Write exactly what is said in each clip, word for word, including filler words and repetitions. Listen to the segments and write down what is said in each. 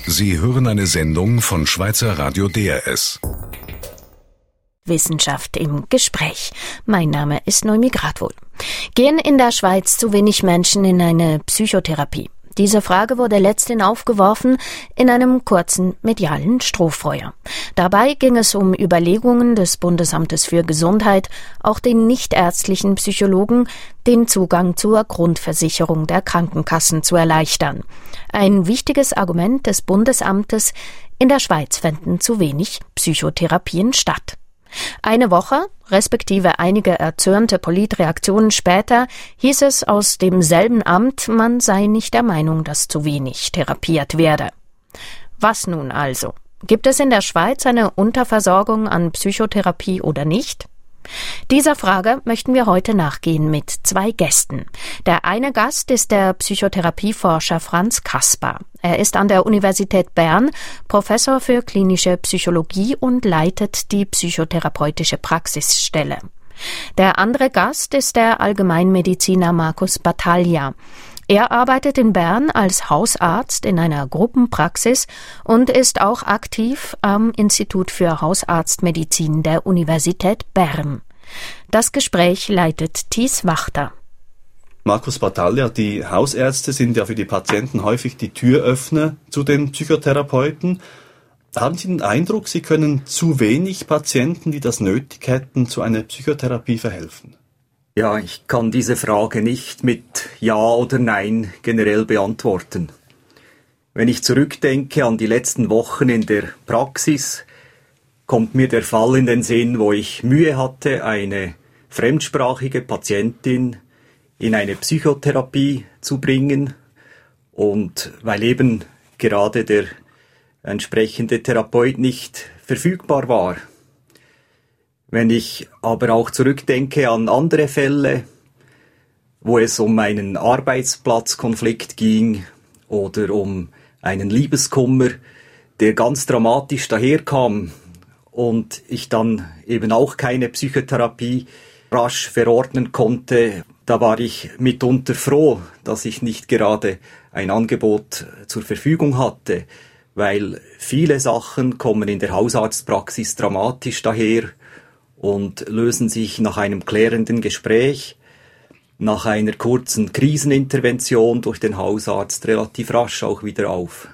Sie hören eine Sendung von Schweizer Radio D R S. Wissenschaft im Gespräch. Mein Name ist Noemi Gradwohl. Gehen in der Schweiz zu wenig Menschen in eine Psychotherapie? Diese Frage wurde letzthin aufgeworfen in einem kurzen medialen Strohfeuer. Dabei ging es um Überlegungen des Bundesamtes für Gesundheit, auch den nichtärztlichen Psychologen den Zugang zur Grundversicherung der Krankenkassen zu erleichtern. Ein wichtiges Argument des Bundesamtes: in der Schweiz fänden zu wenig Psychotherapien statt. Eine Woche, respektive einige erzürnte Politreaktionen später, hieß es aus demselben Amt, man sei nicht der Meinung, dass zu wenig therapiert werde. Was nun also? Gibt es in der Schweiz eine Unterversorgung an Psychotherapie oder nicht? Dieser Frage möchten wir heute nachgehen mit zwei Gästen. Der eine Gast ist der Psychotherapieforscher Franz Kasper. Er ist an der Universität Bern Professor für klinische Psychologie und leitet die psychotherapeutische Praxisstelle. Der andere Gast ist der Allgemeinmediziner Markus Battaglia. Er arbeitet in Bern als Hausarzt in einer Gruppenpraxis und ist auch aktiv am Institut für Hausarztmedizin der Universität Bern. Das Gespräch leitet Thies Wachter. Markus Battaglia, die Hausärzte sind ja für die Patienten häufig die Türöffner zu den Psychotherapeuten. Haben Sie den Eindruck, Sie können zu wenig Patienten, die das nötig hätten, zu einer Psychotherapie verhelfen? Ja, ich kann diese Frage nicht mit Ja oder Nein generell beantworten. Wenn ich zurückdenke an die letzten Wochen in der Praxis, kommt mir der Fall in den Sinn, wo ich Mühe hatte, eine fremdsprachige Patientin in eine Psychotherapie zu bringen, und weil eben gerade der entsprechende Therapeut nicht verfügbar war. Wenn ich aber auch zurückdenke an andere Fälle, wo es um einen Arbeitsplatzkonflikt ging oder um einen Liebeskummer, der ganz dramatisch daherkam und ich dann eben auch keine Psychotherapie rasch verordnen konnte, da war ich mitunter froh, dass ich nicht gerade ein Angebot zur Verfügung hatte, weil viele Sachen kommen in der Hausarztpraxis dramatisch daher und lösen sich nach einem klärenden Gespräch, nach einer kurzen Krisenintervention durch den Hausarzt relativ rasch auch wieder auf.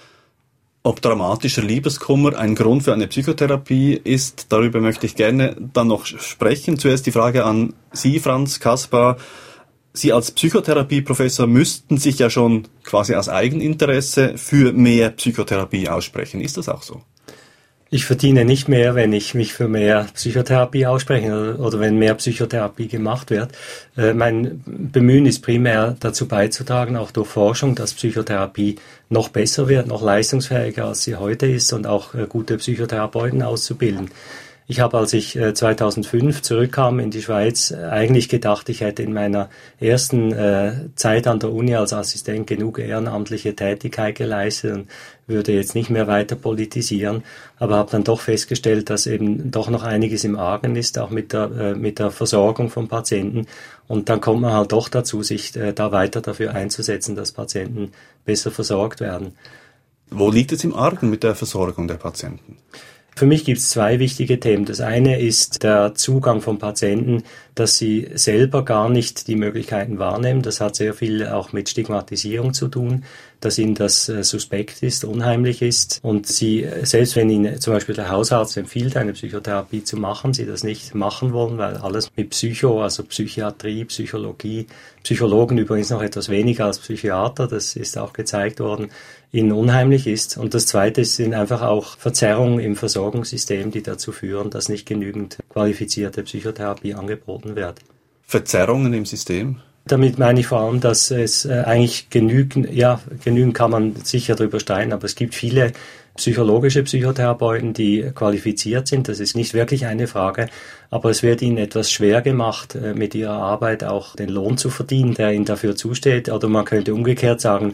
Ob dramatischer Liebeskummer ein Grund für eine Psychotherapie ist, darüber möchte ich gerne dann noch sprechen. Zuerst die Frage an Sie, Franz Kasper. Sie als Psychotherapieprofessor müssten sich ja schon quasi aus Eigeninteresse für mehr Psychotherapie aussprechen. Ist das auch so? Ich verdiene nicht mehr, wenn ich mich für mehr Psychotherapie ausspreche oder, oder wenn mehr Psychotherapie gemacht wird. Äh, mein Bemühen ist primär dazu beizutragen, auch durch Forschung, dass Psychotherapie noch besser wird, noch leistungsfähiger als sie heute ist und auch äh, gute Psychotherapeuten auszubilden. Ich habe, als ich äh, zweitausendfünf zurückkam in die Schweiz, äh, eigentlich gedacht, ich hätte in meiner ersten äh, Zeit an der Uni als Assistent genug ehrenamtliche Tätigkeit geleistet und würde jetzt nicht mehr weiter politisieren, aber habe dann doch festgestellt, dass eben doch noch einiges im Argen ist, auch mit der äh, mit der Versorgung von Patienten, und dann kommt man halt doch dazu, sich äh, da weiter dafür einzusetzen, dass Patienten besser versorgt werden. Wo liegt es im Argen mit der Versorgung der Patienten? Für mich gibt es zwei wichtige Themen. Das eine ist der Zugang von Patienten, dass sie selber gar nicht die Möglichkeiten wahrnehmen. Das hat sehr viel auch mit Stigmatisierung zu tun, dass ihnen das äh, suspekt ist, unheimlich ist. Und sie, selbst wenn ihnen zum Beispiel der Hausarzt empfiehlt, eine Psychotherapie zu machen, sie das nicht machen wollen, weil alles mit Psycho, also Psychiatrie, Psychologie, Psychologen übrigens noch etwas weniger als Psychiater, das ist auch gezeigt worden, ihnen unheimlich ist. Und das Zweite sind einfach auch Verzerrungen im Versorgungssystem, die dazu führen, dass nicht genügend qualifizierte Psychotherapie angeboten wird. Verzerrungen im System? Damit meine ich vor allem, dass es äh, eigentlich genügend, ja, genügend kann man sicher drüber streiten, aber es gibt viele psychologische Psychotherapeuten, die qualifiziert sind. Das ist nicht wirklich eine Frage, aber es wird ihnen etwas schwer gemacht, äh, mit ihrer Arbeit auch den Lohn zu verdienen, der ihnen dafür zusteht. Oder man könnte umgekehrt sagen,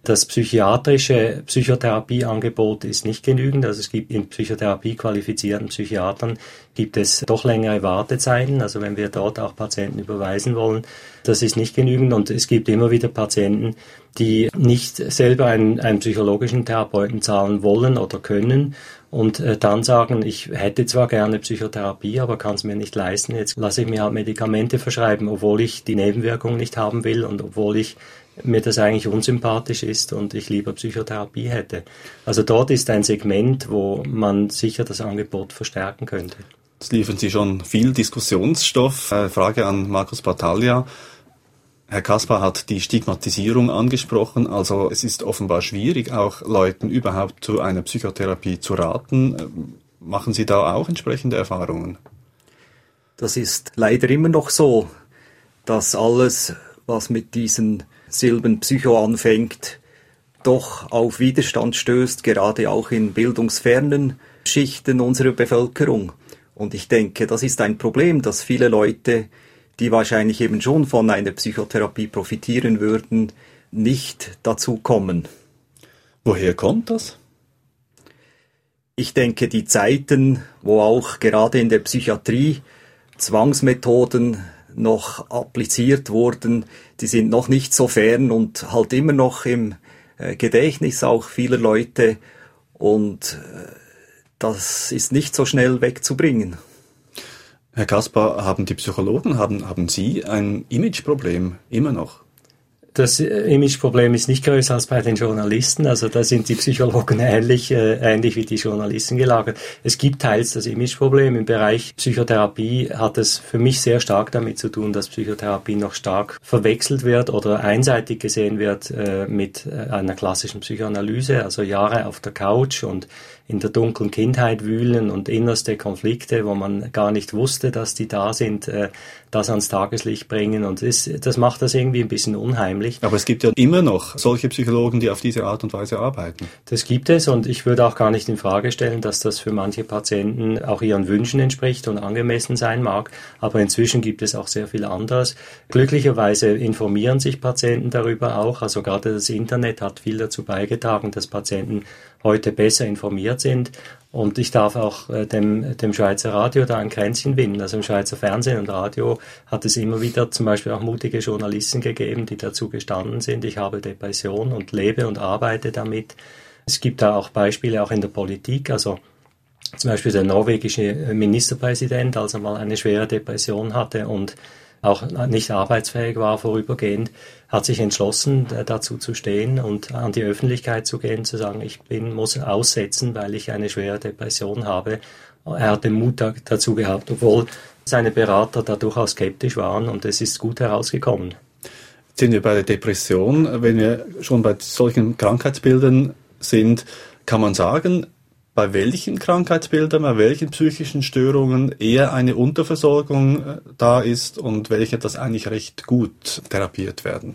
Das psychiatrische Psychotherapieangebot ist nicht genügend. Also es gibt in Psychotherapie qualifizierten Psychiatern gibt es doch längere Wartezeiten. Also wenn wir dort auch Patienten überweisen wollen, das ist nicht genügend. Und es gibt immer wieder Patienten, die nicht selber einen, einen psychologischen Therapeuten zahlen wollen oder können und äh, dann sagen, ich hätte zwar gerne Psychotherapie, aber kann es mir nicht leisten. Jetzt lasse ich mir halt Medikamente verschreiben, obwohl ich die Nebenwirkungen nicht haben will und obwohl ich mir das eigentlich unsympathisch ist und ich lieber Psychotherapie hätte. Also dort ist ein Segment, wo man sicher das Angebot verstärken könnte. Jetzt liefern Sie schon viel Diskussionsstoff. Äh, Frage an Markus Battaglia. Herr Kaspar hat die Stigmatisierung angesprochen. Also es ist offenbar schwierig, auch Leuten überhaupt zu einer Psychotherapie zu raten. Machen Sie da auch entsprechende Erfahrungen? Das ist leider immer noch so, dass alles, was mit diesen Silben Psycho anfängt, doch auf Widerstand stößt, gerade auch in bildungsfernen Schichten unserer Bevölkerung. Und ich denke, das ist ein Problem, dass viele Leute, die wahrscheinlich eben schon von einer Psychotherapie profitieren würden, nicht dazu kommen. Woher kommt das? Ich denke, die Zeiten, wo auch gerade in der Psychiatrie Zwangsmethoden noch appliziert wurden, die sind noch nicht so fern und halt immer noch im Gedächtnis auch vieler Leute und das ist nicht so schnell wegzubringen. Herr Kaspar, haben die Psychologen, haben, haben Sie ein Imageproblem immer noch? Das Imageproblem ist nicht größer als bei den Journalisten, also da sind die Psychologen ähnlich, äh, ähnlich wie die Journalisten gelagert. Es gibt teils das Imageproblem. Im Bereich Psychotherapie hat es für mich sehr stark damit zu tun, dass Psychotherapie noch stark verwechselt wird oder einseitig gesehen wird äh, mit einer klassischen Psychoanalyse, also Jahre auf der Couch und in der dunklen Kindheit wühlen und innerste Konflikte, wo man gar nicht wusste, dass die da sind, äh, das ans Tageslicht bringen und das, das macht das irgendwie ein bisschen unheimlich. Aber es gibt ja immer noch solche Psychologen, die auf diese Art und Weise arbeiten. Das gibt es und ich würde auch gar nicht in Frage stellen, dass das für manche Patienten auch ihren Wünschen entspricht und angemessen sein mag, aber inzwischen gibt es auch sehr viel anderes. Glücklicherweise informieren sich Patienten darüber auch, also gerade das Internet hat viel dazu beigetragen, dass Patienten heute besser informiert sind. Und ich darf auch äh, dem, dem Schweizer Radio da ein Kränzchen winden. Also im Schweizer Fernsehen und Radio hat es immer wieder zum Beispiel auch mutige Journalisten gegeben, die dazu gestanden sind. Ich habe Depression und lebe und arbeite damit. Es gibt da auch Beispiele auch in der Politik. Also zum Beispiel der norwegische Ministerpräsident, als er mal eine schwere Depression hatte und auch nicht arbeitsfähig war vorübergehend, hat sich entschlossen, dazu zu stehen und an die Öffentlichkeit zu gehen, zu sagen, ich bin, muss aussetzen, weil ich eine schwere Depression habe. Er hat den Mut dazu gehabt, obwohl seine Berater da durchaus skeptisch waren und es ist gut herausgekommen. Jetzt sind wir bei der Depression. Wenn wir schon bei solchen Krankheitsbildern sind, kann man sagen, bei welchen Krankheitsbildern, bei welchen psychischen Störungen eher eine Unterversorgung da ist und welche das eigentlich recht gut therapiert werden?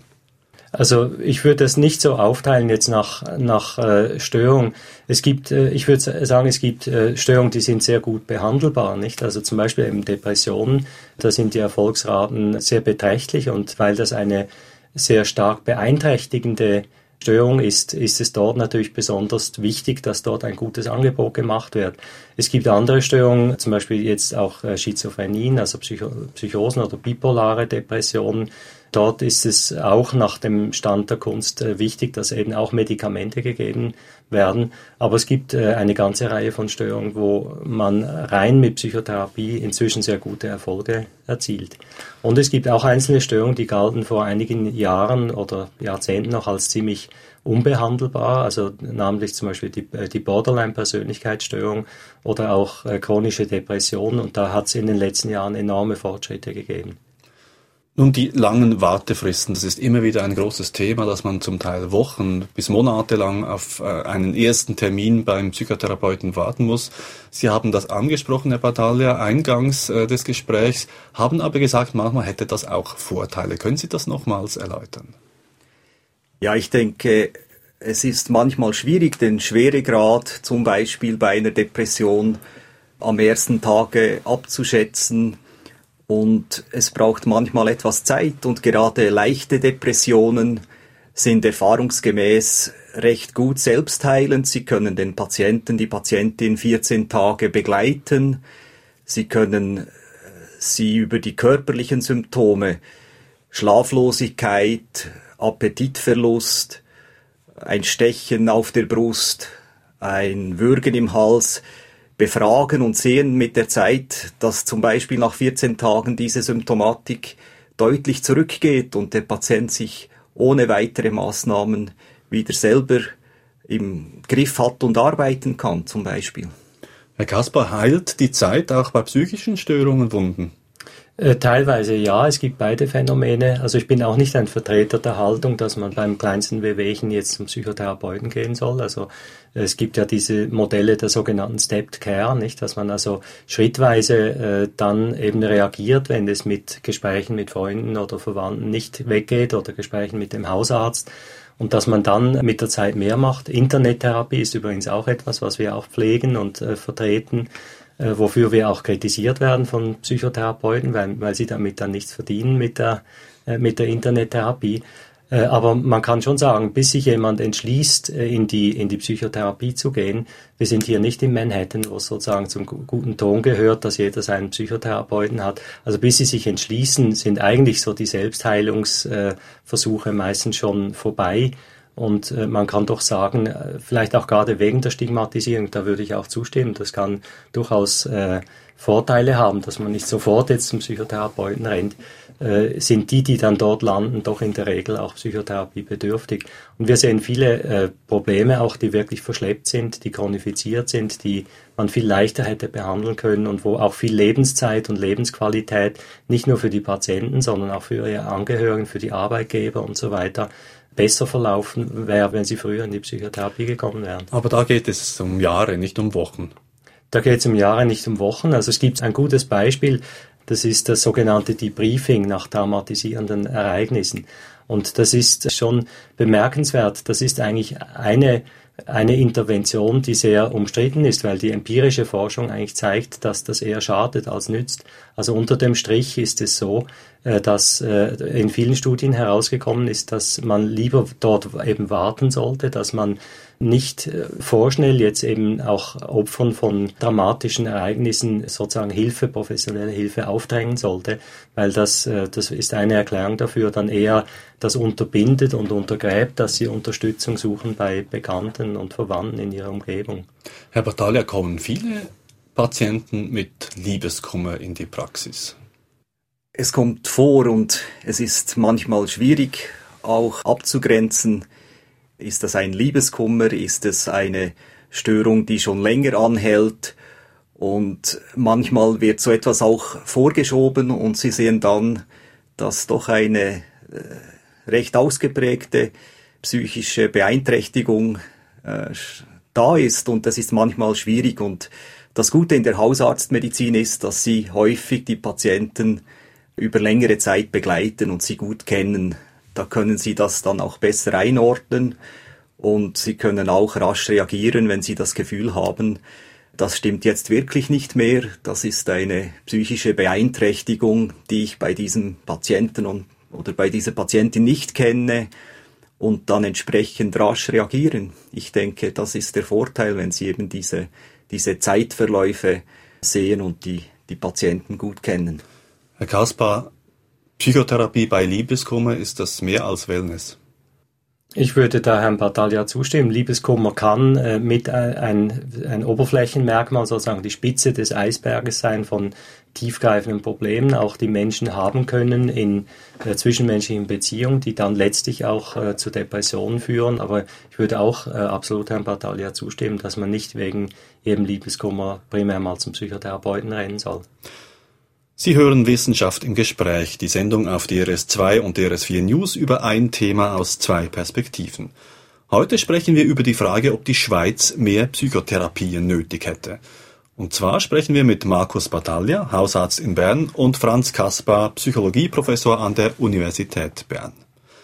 Also ich würde das nicht so aufteilen jetzt nach nach äh, Störung. Es gibt, äh, ich würde sagen, es gibt äh, Störungen, die sind sehr gut behandelbar, nicht? Also zum Beispiel eben Depressionen, da sind die Erfolgsraten sehr beträchtlich und weil das eine sehr stark beeinträchtigende Störung ist, ist es dort natürlich besonders wichtig, dass dort ein gutes Angebot gemacht wird. Es gibt andere Störungen, zum Beispiel jetzt auch Schizophrenien, also Psycho- Psychosen oder bipolare Depressionen. Dort ist es auch nach dem Stand der Kunst wichtig, dass eben auch Medikamente gegeben werden. Aber es gibt eine ganze Reihe von Störungen, wo man rein mit Psychotherapie inzwischen sehr gute Erfolge erzielt. Und es gibt auch einzelne Störungen, die galten vor einigen Jahren oder Jahrzehnten noch als ziemlich unbehandelbar, also namentlich zum Beispiel die, die Borderline-Persönlichkeitsstörung oder auch äh, chronische Depression. Und da hat es in den letzten Jahren enorme Fortschritte gegeben. Nun, die langen Wartefristen, das ist immer wieder ein großes Thema, dass man zum Teil Wochen bis Monate lang auf einen ersten Termin beim Psychotherapeuten warten muss. Sie haben das angesprochen, Herr Battaglia, eingangs des Gesprächs, haben aber gesagt, manchmal hätte das auch Vorteile. Können Sie das nochmals erläutern? Ja, ich denke, es ist manchmal schwierig, den Schweregrad zum Beispiel bei einer Depression am ersten Tage abzuschätzen. Und es braucht manchmal etwas Zeit und gerade leichte Depressionen sind erfahrungsgemäß recht gut selbstheilend. Sie können den Patienten, die Patientin vierzehn Tage begleiten. Sie können sie über die körperlichen Symptome, Schlaflosigkeit, Appetitverlust, ein Stechen auf der Brust, ein Würgen im Hals, befragen und sehen mit der Zeit, dass zum Beispiel nach vierzehn Tagen diese Symptomatik deutlich zurückgeht und der Patient sich ohne weitere Maßnahmen wieder selber im Griff hat und arbeiten kann, zum Beispiel. Herr Kaspar, heilt die Zeit auch bei psychischen Störungen Wunden? Äh, teilweise ja, es gibt beide Phänomene. Also ich bin auch nicht ein Vertreter der Haltung, dass man beim kleinsten Wehwehchen jetzt zum Psychotherapeuten gehen soll. Also es gibt ja diese Modelle der sogenannten Stepped Care, nicht, dass man also schrittweise äh, dann eben reagiert, wenn es mit Gesprächen mit Freunden oder Verwandten nicht weggeht oder Gesprächen mit dem Hausarzt. Und dass man dann mit der Zeit mehr macht. Internettherapie ist übrigens auch etwas, was wir auch pflegen und äh, vertreten, äh, wofür wir auch kritisiert werden von Psychotherapeuten, weil, weil sie damit dann nichts verdienen mit der, äh, mit der Internettherapie. Äh, aber man kann schon sagen, bis sich jemand entschließt, äh, in die, in die Psychotherapie zu gehen, wir sind hier nicht in Manhattan, wo es sozusagen zum guten Ton gehört, dass jeder seinen Psychotherapeuten hat. Also bis sie sich entschließen, sind eigentlich so die Selbstheilungsversuche äh, meistens schon vorbei. Und äh, man kann doch sagen, äh, vielleicht auch gerade wegen der Stigmatisierung, da würde ich auch zustimmen, das kann durchaus äh, Vorteile haben, dass man nicht sofort jetzt zum Psychotherapeuten rennt, äh, sind die, die dann dort landen, doch in der Regel auch psychotherapiebedürftig. Und wir sehen viele äh, Probleme auch, die wirklich verschleppt sind, die chronifiziert sind, die man viel leichter hätte behandeln können und wo auch viel Lebenszeit und Lebensqualität nicht nur für die Patienten, sondern auch für ihre Angehörigen, für die Arbeitgeber und so weiter besser verlaufen wäre, wenn sie früher in die Psychotherapie gekommen wären. Aber da geht es um Jahre, nicht um Wochen. Da geht es um Jahre, nicht um Wochen. Also es gibt ein gutes Beispiel, das ist das sogenannte Debriefing nach traumatisierenden Ereignissen. Und das ist schon bemerkenswert. Das ist eigentlich eine eine Intervention, die sehr umstritten ist, weil die empirische Forschung eigentlich zeigt, dass das eher schadet als nützt. Also unter dem Strich ist es so, dass in vielen Studien herausgekommen ist, dass man lieber dort eben warten sollte, dass man nicht vorschnell jetzt eben auch Opfern von dramatischen Ereignissen sozusagen Hilfe, professionelle Hilfe aufdrängen sollte, weil das, das ist eine Erklärung dafür, dann eher das unterbindet und untergräbt, dass sie Unterstützung suchen bei Bekannten und Verwandten in ihrer Umgebung. Herr Battaglia, kommen viele Patienten mit Liebeskummer in die Praxis? Es kommt vor und es ist manchmal schwierig auch abzugrenzen. Ist das ein Liebeskummer? Ist es eine Störung, die schon länger anhält? Und manchmal wird so etwas auch vorgeschoben und Sie sehen dann, dass doch eine äh, recht ausgeprägte psychische Beeinträchtigung äh, da ist. Und das ist manchmal schwierig. Und das Gute in der Hausarztmedizin ist, dass Sie häufig die Patienten über längere Zeit begleiten und sie gut kennen. Da können Sie das dann auch besser einordnen und Sie können auch rasch reagieren, wenn Sie das Gefühl haben, das stimmt jetzt wirklich nicht mehr. Das ist eine psychische Beeinträchtigung, die ich bei diesem Patienten und, oder bei dieser Patientin nicht kenne und dann entsprechend rasch reagieren. Ich denke, das ist der Vorteil, wenn Sie eben diese, diese Zeitverläufe sehen und die, die Patienten gut kennen. Herr Kaspar, Psychotherapie bei Liebeskummer, ist das mehr als Wellness? Ich würde da Herrn Battaglia zustimmen. Liebeskummer kann äh, mit ein, ein Oberflächenmerkmal, sozusagen die Spitze des Eisberges sein von tiefgreifenden Problemen, auch die Menschen haben können in äh, zwischenmenschlichen Beziehungen, die dann letztlich auch äh, zu Depressionen führen. Aber ich würde auch äh, absolut Herrn Battaglia zustimmen, dass man nicht wegen eben Liebeskummer primär mal zum Psychotherapeuten rennen soll. Sie hören Wissenschaft im Gespräch, die Sendung auf D R S zwei und D R S vier News über ein Thema aus zwei Perspektiven. Heute sprechen wir über die Frage, ob die Schweiz mehr Psychotherapien nötig hätte. Und zwar sprechen wir mit Markus Battaglia, Hausarzt in Bern, und Franz Kaspar, Psychologieprofessor an der Universität Bern.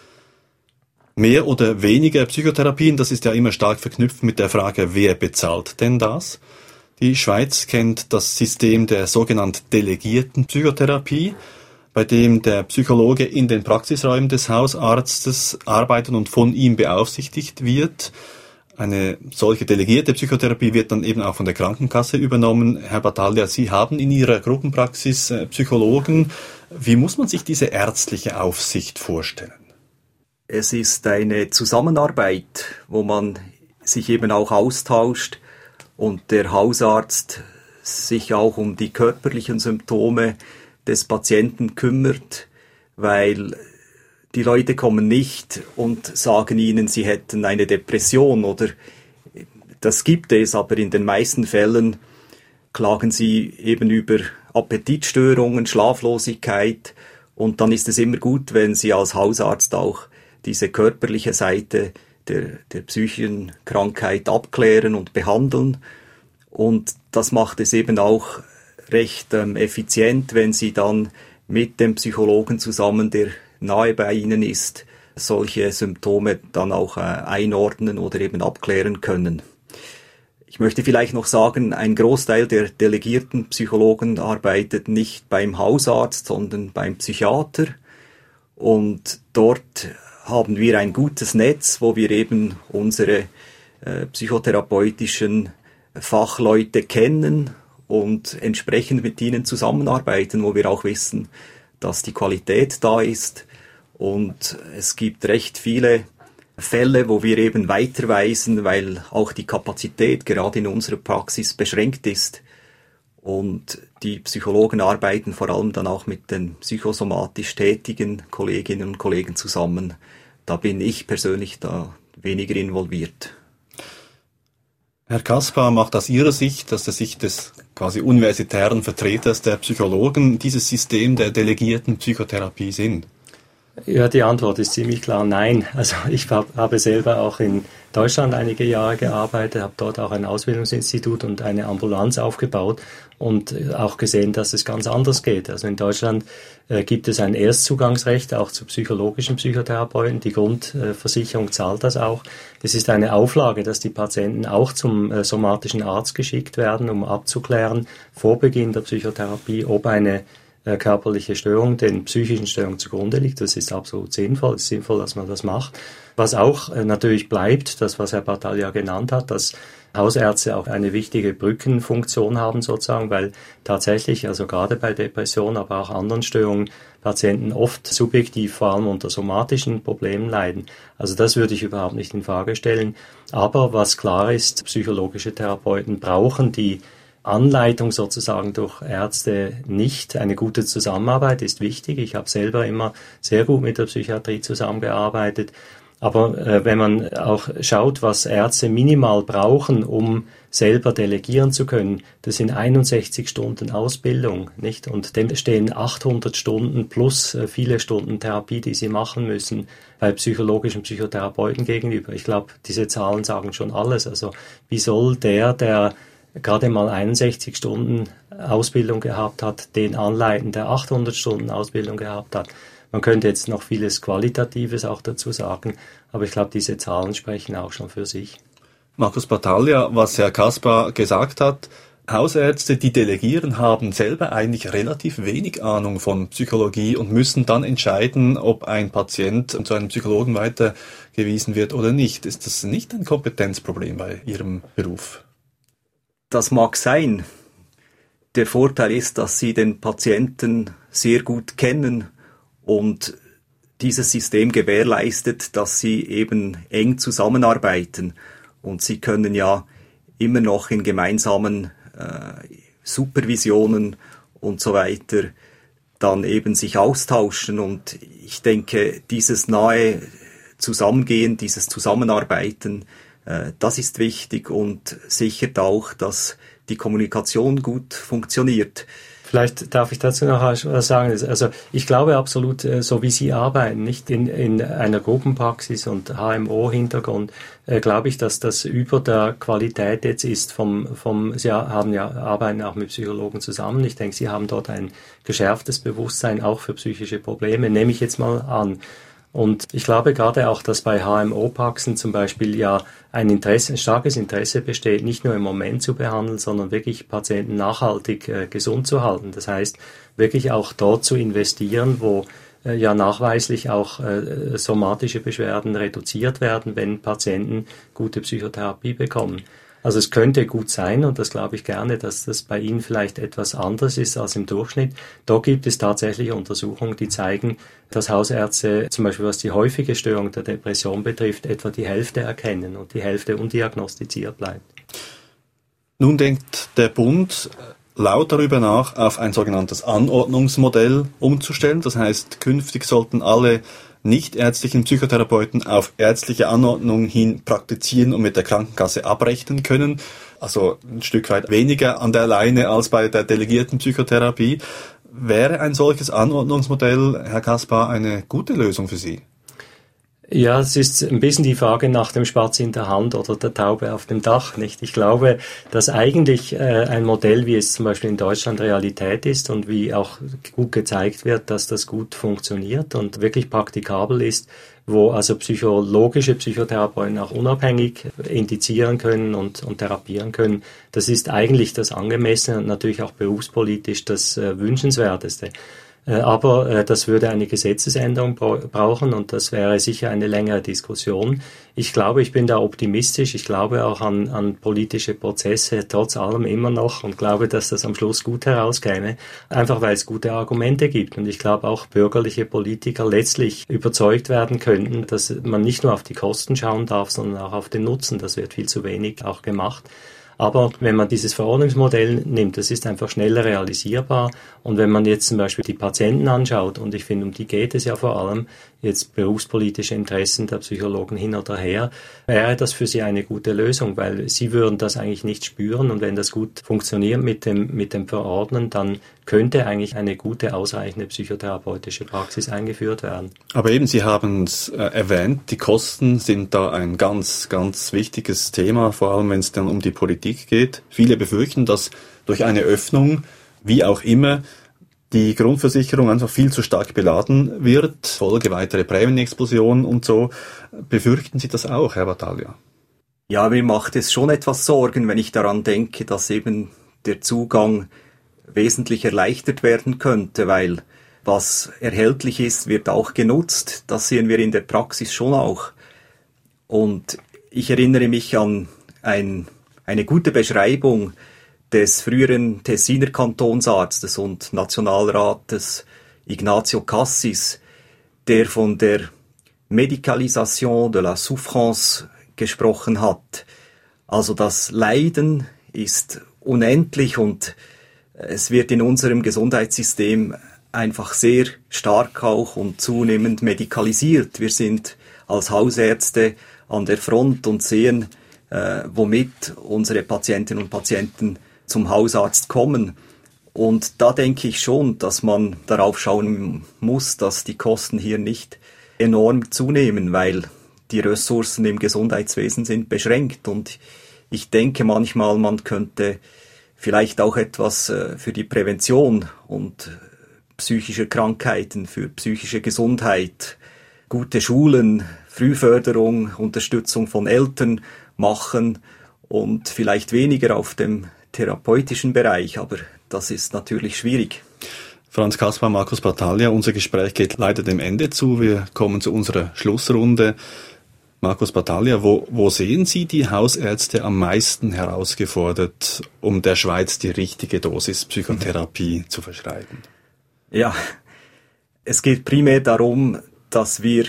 Mehr oder weniger Psychotherapien, das ist ja immer stark verknüpft mit der Frage, wer bezahlt denn das? Die Schweiz kennt das System der sogenannten delegierten Psychotherapie. bei dem der Psychologe in den Praxisräumen des Hausarztes arbeitet und von ihm beaufsichtigt wird. Eine solche delegierte Psychotherapie wird dann eben auch von der Krankenkasse übernommen. Herr Battaglia, Sie haben in Ihrer Gruppenpraxis äh, Psychologen. Wie muss man sich diese ärztliche Aufsicht vorstellen? Es ist eine Zusammenarbeit, wo man sich eben auch austauscht und der Hausarzt sich auch um die körperlichen Symptome des Patienten kümmert, weil die Leute kommen nicht und sagen ihnen, sie hätten eine Depression oder das gibt es, aber in den meisten Fällen klagen sie eben über Appetitstörungen, Schlaflosigkeit und dann ist es immer gut, wenn sie als Hausarzt auch diese körperliche Seite der, der psychischen Krankheit abklären und behandeln und das macht es eben auch recht ähm, effizient, wenn sie dann mit dem Psychologen zusammen, der nahe bei ihnen ist, solche Symptome dann auch äh, einordnen oder eben abklären können. Ich möchte vielleicht noch sagen, ein Großteil der delegierten Psychologen arbeitet nicht beim Hausarzt, sondern beim Psychiater und dort haben wir ein gutes Netz, wo wir eben unsere äh, psychotherapeutischen Fachleute kennen und entsprechend mit ihnen zusammenarbeiten, wo wir auch wissen, dass die Qualität da ist. Und es gibt recht viele Fälle, wo wir eben weiterweisen, weil auch die Kapazität gerade in unserer Praxis beschränkt ist. Und die Psychologen arbeiten vor allem dann auch mit den psychosomatisch tätigen Kolleginnen und Kollegen zusammen. Da bin ich persönlich da weniger involviert. Herr Kaspar, macht aus Ihrer Sicht, aus der Sicht des quasi universitären Vertreters der Psychologen, dieses System der delegierten Psychotherapie Sinn? Ja, die Antwort ist ziemlich klar nein. Also ich hab, habe selber auch in Deutschland einige Jahre gearbeitet, habe dort auch ein Ausbildungsinstitut und eine Ambulanz aufgebaut und auch gesehen, dass es ganz anders geht. Also in Deutschland äh, gibt es ein Erstzugangsrecht auch zu psychologischen Psychotherapeuten. Die Grundversicherung zahlt das auch. Es ist eine Auflage, dass die Patienten auch zum äh, somatischen Arzt geschickt werden, um abzuklären vor Beginn der Psychotherapie, ob eine körperliche Störung den psychischen Störungen zugrunde liegt. Das ist absolut sinnvoll. Es ist sinnvoll, dass man das macht. Was auch äh, natürlich bleibt, das, was Herr Battaglia genannt hat, dass Hausärzte auch eine wichtige Brückenfunktion haben sozusagen, weil tatsächlich, also gerade bei Depressionen, aber auch anderen Störungen, Patienten oft subjektiv vor allem unter somatischen Problemen leiden. Also das würde ich überhaupt nicht in Frage stellen. Aber was klar ist, psychologische Therapeuten brauchen die Anleitung sozusagen durch Ärzte nicht. Eine gute Zusammenarbeit ist wichtig. Ich habe selber immer sehr gut mit der Psychiatrie zusammengearbeitet. Aber äh, wenn man auch schaut, was Ärzte minimal brauchen, um selber delegieren zu können, das sind einundsechzig Stunden Ausbildung, nicht? Und dem stehen achthundert Stunden plus äh, viele Stunden Therapie, die sie machen müssen bei psychologischen Psychotherapeuten gegenüber. Ich glaube, diese Zahlen sagen schon alles. Also wie soll der, der gerade mal einundsechzig Stunden Ausbildung gehabt hat, den anleiten, der achthundert Stunden Ausbildung gehabt hat? Man könnte jetzt noch vieles Qualitatives auch dazu sagen, aber ich glaube, diese Zahlen sprechen auch schon für sich. Markus Battaglia, was Herr Kaspar gesagt hat, Hausärzte, die delegieren, haben selber eigentlich relativ wenig Ahnung von Psychologie und müssen dann entscheiden, ob ein Patient zu einem Psychologen weitergewiesen wird oder nicht. Ist das nicht ein Kompetenzproblem bei Ihrem Beruf? Das mag sein. Der Vorteil ist, dass Sie den Patienten sehr gut kennen und dieses System gewährleistet, dass Sie eben eng zusammenarbeiten. Und Sie können ja immer noch in gemeinsamen äh, Supervisionen und so weiter dann eben sich austauschen. Und ich denke, dieses nahe Zusammengehen, dieses Zusammenarbeiten, äh, das ist wichtig und sichert auch, dass die Kommunikation gut funktioniert. Vielleicht darf ich dazu noch was sagen. Also ich glaube absolut, so wie Sie arbeiten, nicht in, in einer Gruppenpraxis und H M O-Hintergrund, äh, glaube ich, dass das über der Qualität jetzt ist vom, vom, Sie haben ja, arbeiten auch mit Psychologen zusammen. Ich denke, Sie haben dort ein geschärftes Bewusstsein auch für psychische Probleme, nehme ich jetzt mal an. Und ich glaube gerade auch, dass bei H M O-Praxen zum Beispiel ja ein Interesse, ein starkes Interesse besteht, nicht nur im Moment zu behandeln, sondern wirklich Patienten nachhaltig äh, gesund zu halten. Das heißt, wirklich auch dort zu investieren, wo äh, ja nachweislich auch äh, somatische Beschwerden reduziert werden, wenn Patienten gute Psychotherapie bekommen. Also es könnte gut sein, und das glaube ich gerne, dass das bei Ihnen vielleicht etwas anders ist als im Durchschnitt. Da gibt es tatsächlich Untersuchungen, die zeigen, dass Hausärzte, zum Beispiel was die häufige Störung der Depression betrifft, etwa die Hälfte erkennen und die Hälfte undiagnostiziert bleibt. Nun denkt der Bund laut darüber nach, auf ein sogenanntes Anordnungsmodell umzustellen. Das heißt, künftig sollten alle nichtärztlichen Psychotherapeuten auf ärztliche Anordnung hin praktizieren und mit der Krankenkasse abrechnen können. Also ein Stück weit weniger an der Leine als bei der delegierten Psychotherapie. Wäre ein solches Anordnungsmodell, Herr Kaspar, eine gute Lösung für Sie? Ja, es ist ein bisschen die Frage nach dem Spatz in der Hand oder der Taube auf dem Dach, nicht? Ich glaube, dass eigentlich äh, ein Modell, wie es zum Beispiel in Deutschland Realität ist und wie auch gut gezeigt wird, dass das gut funktioniert und wirklich praktikabel ist, wo also psychologische Psychotherapeuten auch unabhängig indizieren können und, und therapieren können. Das ist eigentlich das Angemessene und natürlich auch berufspolitisch das äh, Wünschenswerteste. Aber das würde eine Gesetzesänderung brauchen und das wäre sicher eine längere Diskussion. Ich glaube, ich bin da optimistisch. Ich glaube auch an, an politische Prozesse, trotz allem immer noch, und glaube, dass das am Schluss gut herauskäme, einfach weil es gute Argumente gibt. Und ich glaube auch bürgerliche Politiker letztlich überzeugt werden könnten, dass man nicht nur auf die Kosten schauen darf, sondern auch auf den Nutzen. Das wird viel zu wenig auch gemacht. Aber wenn man dieses Verordnungsmodell nimmt, das ist einfach schneller realisierbar. Und wenn man jetzt zum Beispiel die Patienten anschaut, und ich finde, um die geht es ja vor allem, jetzt berufspolitische Interessen der Psychologen hin oder her, wäre das für sie eine gute Lösung, weil sie würden das eigentlich nicht spüren. Und wenn das gut funktioniert mit dem, mit dem Verordnen, dann könnte eigentlich eine gute, ausreichende psychotherapeutische Praxis eingeführt werden. Aber eben, Sie haben es äh, erwähnt, die Kosten sind da ein ganz, ganz wichtiges Thema, vor allem wenn es dann um die Politik geht. Viele befürchten, dass durch eine Öffnung, wie auch immer, die Grundversicherung einfach viel zu stark beladen wird, Folge weitere Prämienexplosionen und so. Befürchten Sie das auch, Herr Battaglia? Ja, mir macht es schon etwas Sorgen, wenn ich daran denke, dass eben der Zugang wesentlich erleichtert werden könnte, weil was erhältlich ist, wird auch genutzt. Das sehen wir in der Praxis schon auch. Und ich erinnere mich an ein, eine gute Beschreibung des früheren Tessiner Kantonsarztes und Nationalrates Ignazio Cassis, der von der Medicalisation de la Souffrance gesprochen hat. Also das Leiden ist unendlich und es wird in unserem Gesundheitssystem einfach sehr stark auch und zunehmend medikalisiert. Wir sind als Hausärzte an der Front und sehen, äh, womit unsere Patientinnen und Patienten zum Hausarzt kommen. Und da denke ich schon, dass man darauf schauen muss, dass die Kosten hier nicht enorm zunehmen, weil die Ressourcen im Gesundheitswesen sind beschränkt. Und ich denke manchmal, man könnte vielleicht auch etwas für die Prävention und psychischer Krankheiten, für psychische Gesundheit, gute Schulen, Frühförderung, Unterstützung von Eltern machen und vielleicht weniger auf dem therapeutischen Bereich, aber das ist natürlich schwierig. Franz Kaspar, Markus Battaglia, unser Gespräch geht leider dem Ende zu. Wir kommen zu unserer Schlussrunde. Markus Battaglia, wo, wo sehen Sie die Hausärzte am meisten herausgefordert, um der Schweiz die richtige Dosis Psychotherapie zu verschreiben? Ja, es geht primär darum, dass wir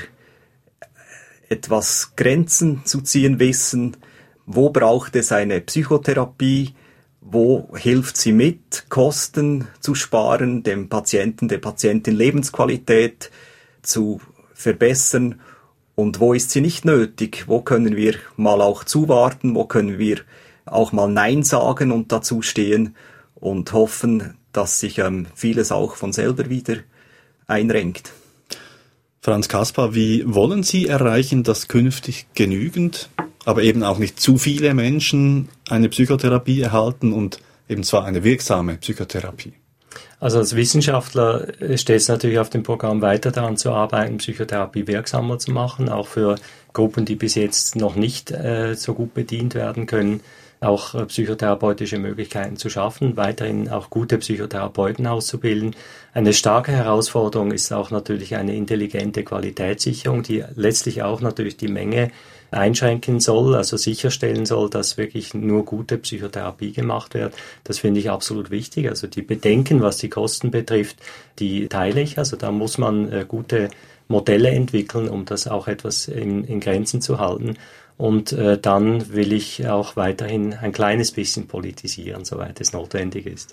etwas Grenzen zu ziehen wissen. Wo braucht es eine Psychotherapie? Wo hilft sie mit, Kosten zu sparen, dem Patienten, der Patientin Lebensqualität zu verbessern? Und wo ist sie nicht nötig? Wo können wir mal auch zuwarten? Wo können wir auch mal Nein sagen und dazu stehen und hoffen, dass sich ähm, vieles auch von selber wieder einrenkt? Franz Kaspar, wie wollen Sie erreichen, dass künftig genügend, aber eben auch nicht zu viele Menschen eine Psychotherapie erhalten und eben zwar eine wirksame Psychotherapie? Also als Wissenschaftler steht es natürlich auf dem Programm, weiter daran zu arbeiten, Psychotherapie wirksamer zu machen, auch für Gruppen, die bis jetzt noch nicht äh, so gut bedient werden können, auch äh, psychotherapeutische Möglichkeiten zu schaffen, weiterhin auch gute Psychotherapeuten auszubilden. Eine starke Herausforderung ist auch natürlich eine intelligente Qualitätssicherung, die letztlich auch natürlich die Menge einschränken soll, also sicherstellen soll, dass wirklich nur gute Psychotherapie gemacht wird. Das finde ich absolut wichtig. Also die Bedenken, was die Kosten betrifft, die teile ich. Also da muss man äh, gute Modelle entwickeln, um das auch etwas in, in Grenzen zu halten. Und äh, dann will ich auch weiterhin ein kleines bisschen politisieren, soweit es notwendig ist.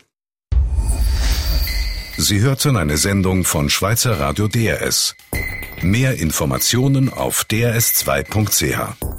Sie hörten eine Sendung von Schweizer Radio D R S. Mehr Informationen auf d r s zwei punkt c h.